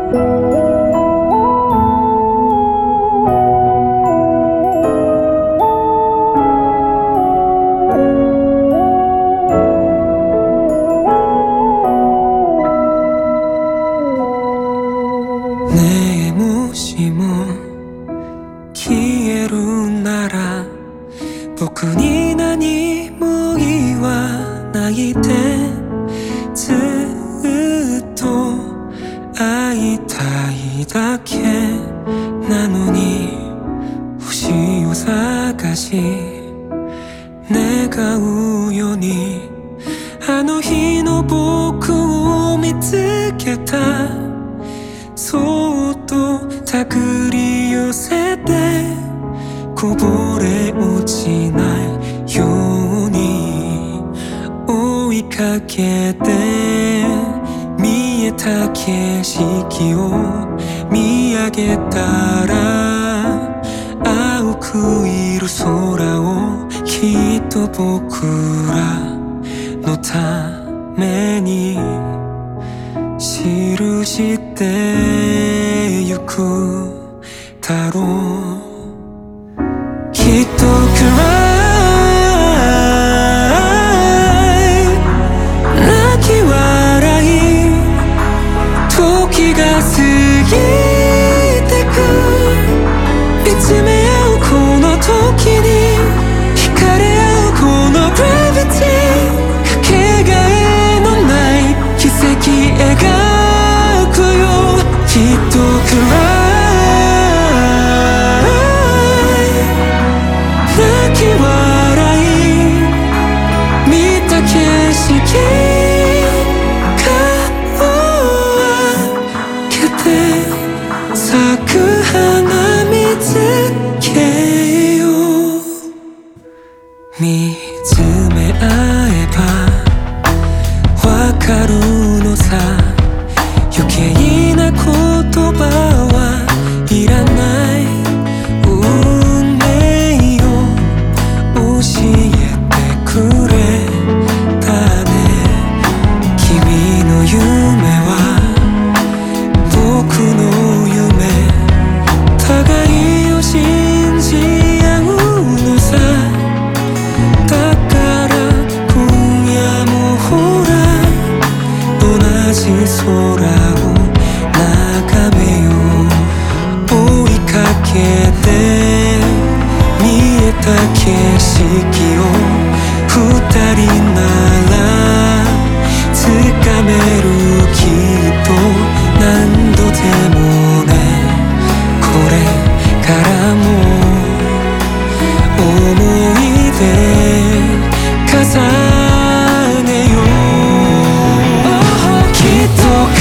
ねえもしも消えるなら僕に何も言わないでずっと会いたいだけなのに星を探し願うようにあの日の僕を見つけたそっと手繰り寄せてこぼれ落ちないように追いかけて見えた景色を見上げたら青くいる空をきっと僕らのために記してゆくだろうきっと暗い泣き笑い時が過ぎてく見つめ合うこの時に惹かれ合うこのグラビティかけがえのない奇跡描くよきっと暗い泣き笑い見た景色顔を開けて咲く花見つけよう見つめ合えばわかるのさ余計な言葉はいらない運命を教えてくれたね君の夢は僕の夢互いを信じ合うのさだから今夜もほら同じ空を眺めよう追いかけて見えた景色を二人なら掴めるきっと何度でもねこれからも思い出重ねようきっと暗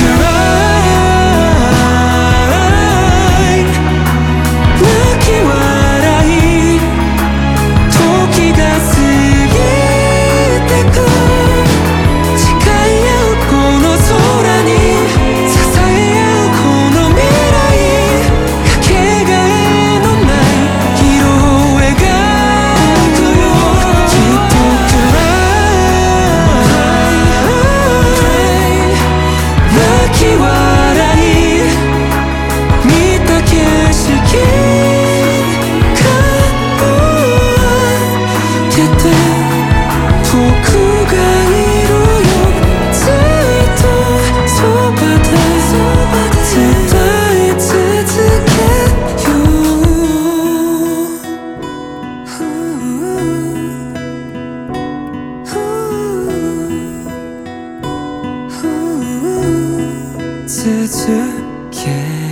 い泣き笑い時が過ぎてく誓い合うこの空に支え合うこの未来かけがえのない色を描くよきっと暗い泣き笑い見た景色顔を開けて僕がいるよずっとそばで伝え続けよう続け